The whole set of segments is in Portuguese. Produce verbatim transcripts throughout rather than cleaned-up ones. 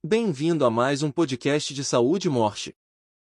Bem-vindo a mais um podcast de saúde e morte.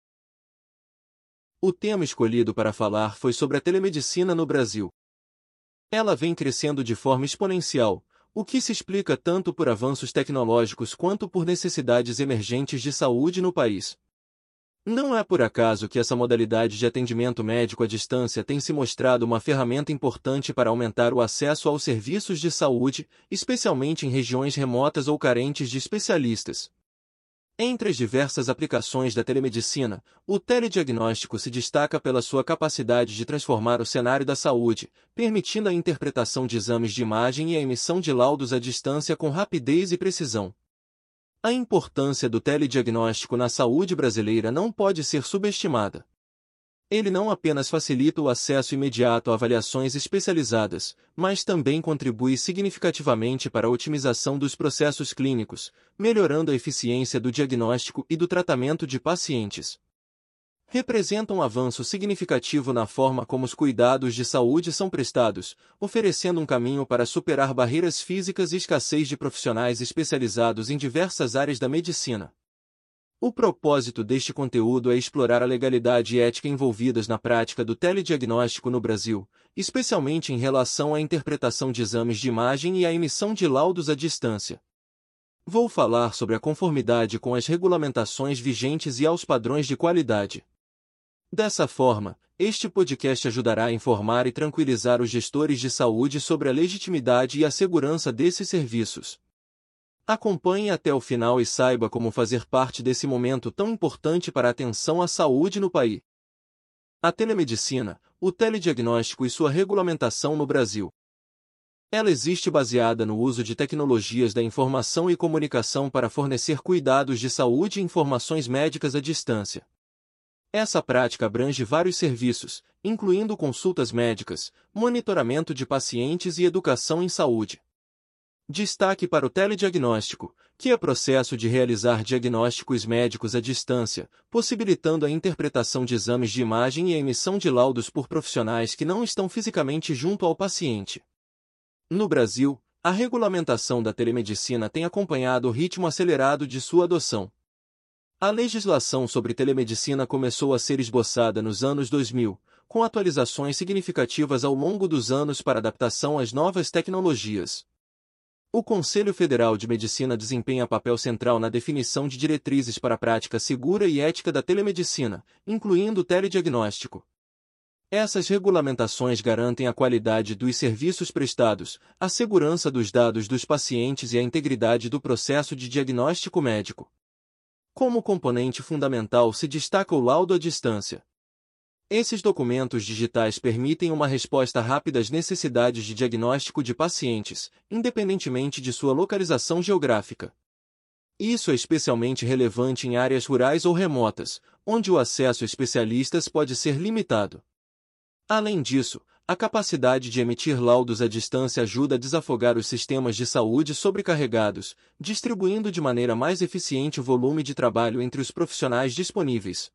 O tema escolhido para falar foi sobre a telemedicina no Brasil. Ela vem crescendo de forma exponencial, o que se explica tanto por avanços tecnológicos quanto por necessidades emergentes de saúde no país. Não é por acaso que essa modalidade de atendimento médico à distância tem se mostrado uma ferramenta importante para aumentar o acesso aos serviços de saúde, especialmente em regiões remotas ou carentes de especialistas. Entre as diversas aplicações da telemedicina, o telediagnóstico se destaca pela sua capacidade de transformar o cenário da saúde, permitindo a interpretação de exames de imagem e a emissão de laudos à distância com rapidez e precisão. A importância do telediagnóstico na saúde brasileira não pode ser subestimada. Ele não apenas facilita o acesso imediato a avaliações especializadas, mas também contribui significativamente para a otimização dos processos clínicos, melhorando a eficiência do diagnóstico e do tratamento de pacientes. Representa um avanço significativo na forma como os cuidados de saúde são prestados, oferecendo um caminho para superar barreiras físicas e escassez de profissionais especializados em diversas áreas da medicina. O propósito deste conteúdo é explorar a legalidade e ética envolvidas na prática do telediagnóstico no Brasil, especialmente em relação à interpretação de exames de imagem e à emissão de laudos à distância. Vou falar sobre a conformidade com as regulamentações vigentes e aos padrões de qualidade. Dessa forma, este podcast ajudará a informar e tranquilizar os gestores de saúde sobre a legitimidade e a segurança desses serviços. Acompanhe até o final e saiba como fazer parte desse momento tão importante para a atenção à saúde no país. A telemedicina, o telediagnóstico e sua regulamentação no Brasil. Ela existe baseada no uso de tecnologias da informação e comunicação para fornecer cuidados de saúde e informações médicas à distância. Essa prática abrange vários serviços, incluindo consultas médicas, monitoramento de pacientes e educação em saúde. Destaque para o telediagnóstico, que é processo de realizar diagnósticos médicos à distância, possibilitando a interpretação de exames de imagem e a emissão de laudos por profissionais que não estão fisicamente junto ao paciente. No Brasil, a regulamentação da telemedicina tem acompanhado o ritmo acelerado de sua adoção. A legislação sobre telemedicina começou a ser esboçada nos anos dois mil, com atualizações significativas ao longo dos anos para adaptação às novas tecnologias. O Conselho Federal de Medicina desempenha papel central na definição de diretrizes para a prática segura e ética da telemedicina, incluindo o telediagnóstico. Essas regulamentações garantem a qualidade dos serviços prestados, a segurança dos dados dos pacientes e a integridade do processo de diagnóstico médico. Como componente fundamental se destaca o laudo à distância. Esses documentos digitais permitem uma resposta rápida às necessidades de diagnóstico de pacientes, independentemente de sua localização geográfica. Isso é especialmente relevante em áreas rurais ou remotas, onde o acesso a especialistas pode ser limitado. Além disso, a capacidade de emitir laudos à distância ajuda a desafogar os sistemas de saúde sobrecarregados, distribuindo de maneira mais eficiente o volume de trabalho entre os profissionais disponíveis.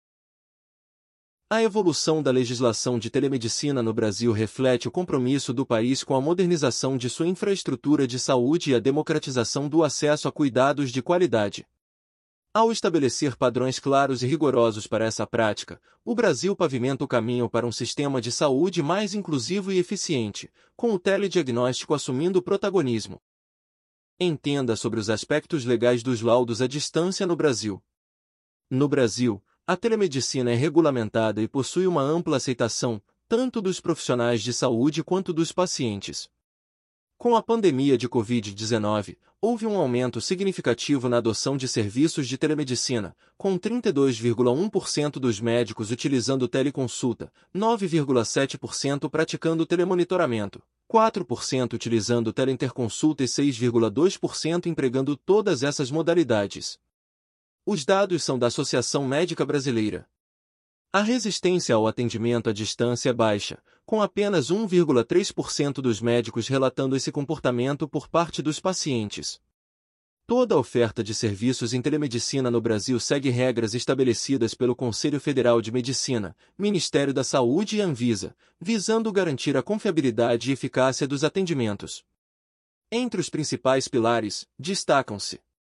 A evolução da legislação de telemedicina no Brasil reflete o compromisso do país com a modernização de sua infraestrutura de saúde e a democratização do acesso a cuidados de qualidade. Ao estabelecer padrões claros e rigorosos para essa prática, o Brasil pavimenta o caminho para um sistema de saúde mais inclusivo e eficiente, com o telediagnóstico assumindo protagonismo. Entenda sobre os aspectos legais dos laudos à distância no Brasil. No Brasil, a telemedicina é regulamentada e possui uma ampla aceitação, tanto dos profissionais de saúde quanto dos pacientes. Com a pandemia de covid dezenove, houve um aumento significativo na adoção de serviços de telemedicina, com trinta e dois vírgula um por cento dos médicos utilizando teleconsulta, nove vírgula sete por cento praticando telemonitoramento, quatro por cento utilizando teleinterconsulta e seis vírgula dois por cento empregando todas essas modalidades. Os dados são da Associação Médica Brasileira. A resistência ao atendimento à distância é baixa, com apenas um vírgula três por cento dos médicos relatando esse comportamento por parte dos pacientes. Toda a oferta de serviços em telemedicina no Brasil segue regras estabelecidas pelo Conselho Federal de Medicina, Ministério da Saúde e Anvisa, visando garantir a confiabilidade e eficácia dos atendimentos. Entre os principais pilares, destacam-se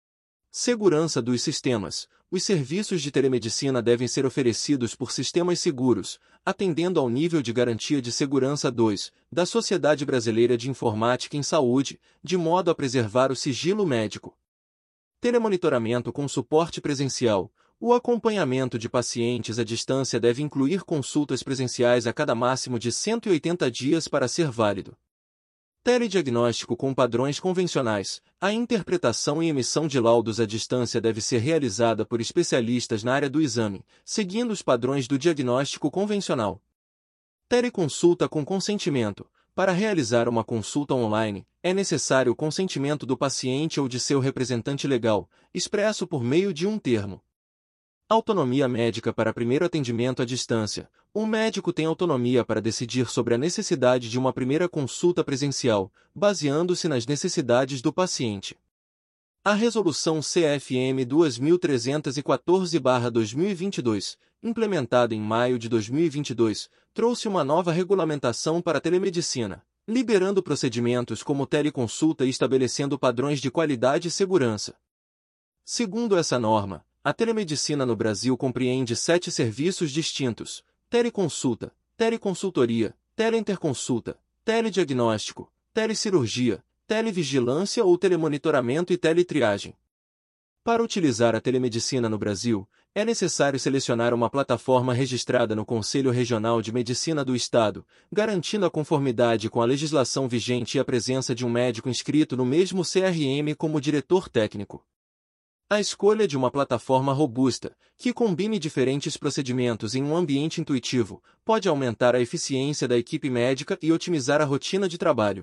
Segurança dos sistemas. Os serviços de telemedicina devem ser oferecidos por sistemas seguros, atendendo ao nível de garantia de segurança dois da Sociedade Brasileira de Informática em Saúde, de modo a preservar o sigilo médico. Telemonitoramento com suporte presencial. O acompanhamento de pacientes à distância deve incluir consultas presenciais a cada máximo de cento e oitenta dias para ser válido. Telediagnóstico com padrões convencionais. A interpretação e emissão de laudos à distância deve ser realizada por especialistas na área do exame, seguindo os padrões do diagnóstico convencional. Teleconsulta com consentimento. Para realizar uma consulta online, é necessário o consentimento do paciente ou de seu representante legal, expresso por meio de um termo. Autonomia médica para primeiro atendimento à distância. O médico tem autonomia para decidir sobre a necessidade de uma primeira consulta presencial, baseando-se nas necessidades do paciente. A Resolução C F M dois mil trezentos e quatorze barra dois mil e vinte e dois, implementada em maio de dois mil e vinte e dois, trouxe uma nova regulamentação para a telemedicina, liberando procedimentos como teleconsulta e estabelecendo padrões de qualidade e segurança. Segundo essa norma, a telemedicina no Brasil compreende sete serviços distintos: teleconsulta, teleconsultoria, teleinterconsulta, telediagnóstico, telecirurgia, televigilância ou telemonitoramento e teletriagem. Para utilizar a telemedicina no Brasil, é necessário selecionar uma plataforma registrada no Conselho Regional de Medicina do Estado, garantindo a conformidade com a legislação vigente e a presença de um médico inscrito no mesmo C R M como diretor técnico. A escolha de uma plataforma robusta, que combine diferentes procedimentos em um ambiente intuitivo, pode aumentar a eficiência da equipe médica e otimizar a rotina de trabalho.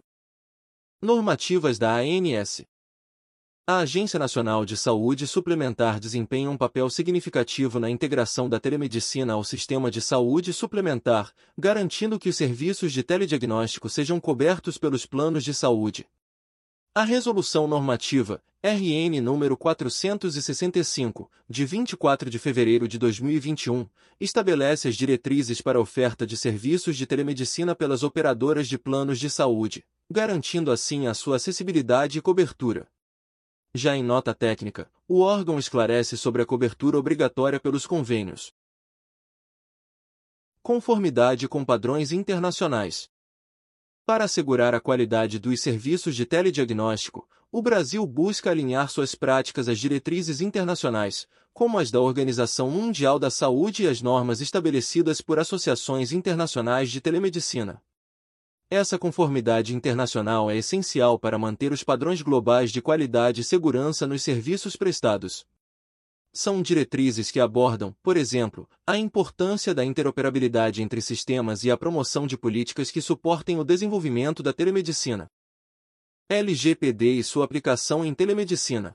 Normativas da A N S. A Agência Nacional de Saúde Suplementar desempenha um papel significativo na integração da telemedicina ao sistema de saúde suplementar, garantindo que os serviços de telediagnóstico sejam cobertos pelos planos de saúde. A Resolução Normativa, R N número quatrocentos e sessenta e cinco, de vinte e quatro de fevereiro de dois mil e vinte e um, estabelece as diretrizes para a oferta de serviços de telemedicina pelas operadoras de planos de saúde, garantindo assim a sua acessibilidade e cobertura. Já em nota técnica, o órgão esclarece sobre a cobertura obrigatória pelos convênios. Conformidade com padrões internacionais. Para assegurar a qualidade dos serviços de telediagnóstico, o Brasil busca alinhar suas práticas às diretrizes internacionais, como as da Organização Mundial da Saúde e as normas estabelecidas por associações internacionais de telemedicina. Essa conformidade internacional é essencial para manter os padrões globais de qualidade e segurança nos serviços prestados. São diretrizes que abordam, por exemplo, a importância da interoperabilidade entre sistemas e a promoção de políticas que suportem o desenvolvimento da telemedicina. L G P D e sua aplicação em telemedicina.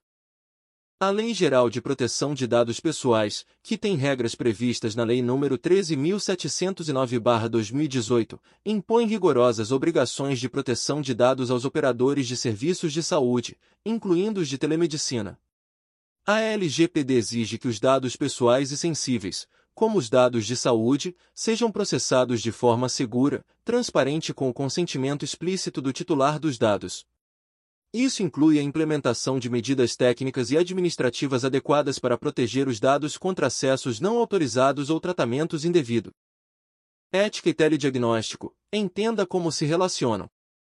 A Lei Geral de Proteção de Dados Pessoais, que tem regras previstas na Lei nº treze mil setecentos e nove barra dois mil e dezoito, impõe rigorosas obrigações de proteção de dados aos operadores de serviços de saúde, incluindo os de telemedicina. A L G P D exige que os dados pessoais e sensíveis, como os dados de saúde, sejam processados de forma segura, transparente com o consentimento explícito do titular dos dados. Isso inclui a implementação de medidas técnicas e administrativas adequadas para proteger os dados contra acessos não autorizados ou tratamentos indevidos. Ética e telediagnóstico. Entenda como se relacionam.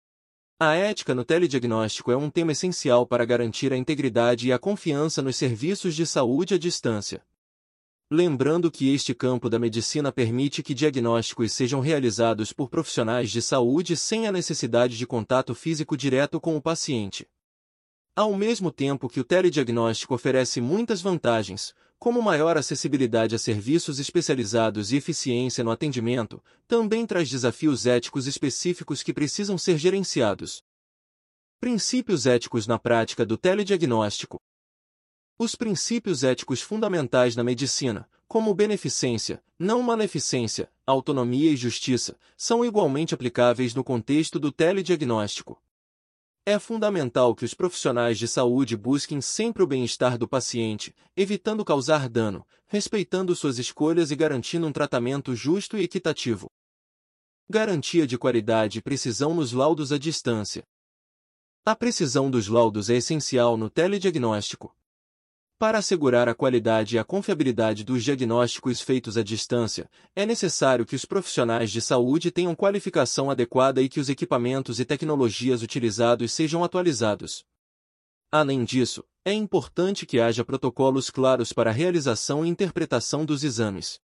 A ética no telediagnóstico é um tema essencial para garantir a integridade e a confiança nos serviços de saúde à distância. Lembrando que este campo da medicina permite que diagnósticos sejam realizados por profissionais de saúde sem a necessidade de contato físico direto com o paciente. Ao mesmo tempo que o telediagnóstico oferece muitas vantagens, como maior acessibilidade a serviços especializados e eficiência no atendimento, também traz desafios éticos específicos que precisam ser gerenciados. Princípios éticos na prática do telediagnóstico. Os princípios éticos fundamentais na medicina, como beneficência, não maleficência, autonomia e justiça, são igualmente aplicáveis no contexto do telediagnóstico. É fundamental que os profissionais de saúde busquem sempre o bem-estar do paciente, evitando causar dano, respeitando suas escolhas e garantindo um tratamento justo e equitativo. Garantia de qualidade e precisão nos laudos à distância. A precisão dos laudos é essencial no telediagnóstico. Para assegurar a qualidade e a confiabilidade dos diagnósticos feitos à distância, é necessário que os profissionais de saúde tenham qualificação adequada e que os equipamentos e tecnologias utilizados sejam atualizados. Além disso, é importante que haja protocolos claros para a realização e interpretação dos exames.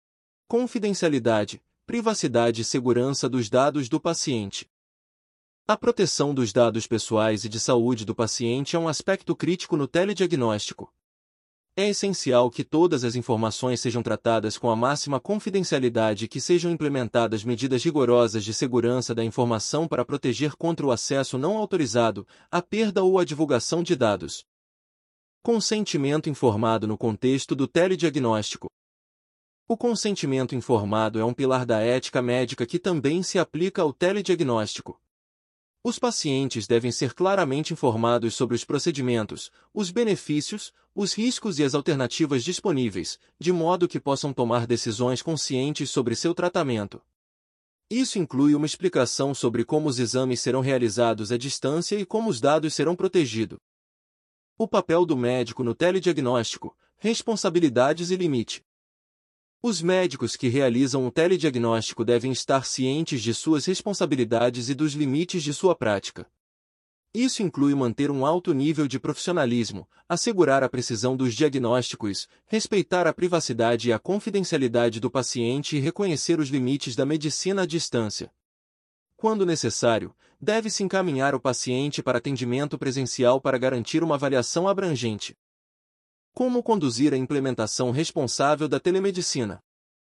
Confidencialidade, privacidade e segurança dos dados do paciente. A proteção dos dados pessoais e de saúde do paciente é um aspecto crítico no telediagnóstico. É essencial que todas as informações sejam tratadas com a máxima confidencialidade e que sejam implementadas medidas rigorosas de segurança da informação para proteger contra o acesso não autorizado, a perda ou a divulgação de dados. Consentimento informado no contexto do telediagnóstico. O consentimento informado é um pilar da ética médica que também se aplica ao telediagnóstico. Os pacientes devem ser claramente informados sobre os procedimentos, os benefícios, os riscos e as alternativas disponíveis, de modo que possam tomar decisões conscientes sobre seu tratamento. Isso inclui uma explicação sobre como os exames serão realizados à distância e como os dados serão protegidos. O papel do médico no telediagnóstico, responsabilidades e limite. Os médicos que realizam o telediagnóstico devem estar cientes de suas responsabilidades e dos limites de sua prática. Isso inclui manter um alto nível de profissionalismo, assegurar a precisão dos diagnósticos, respeitar a privacidade e a confidencialidade do paciente e reconhecer os limites da medicina à distância. Quando necessário, deve-se encaminhar o paciente para atendimento presencial para garantir uma avaliação abrangente. Como conduzir a implementação responsável da telemedicina?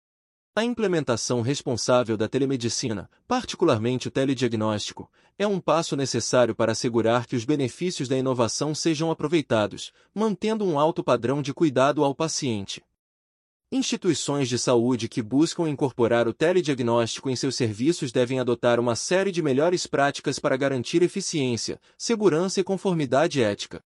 A implementação responsável da telemedicina, particularmente o telediagnóstico, é um passo necessário para assegurar que os benefícios da inovação sejam aproveitados, mantendo um alto padrão de cuidado ao paciente. Instituições de saúde que buscam incorporar o telediagnóstico em seus serviços devem adotar uma série de melhores práticas para garantir eficiência, segurança e conformidade ética.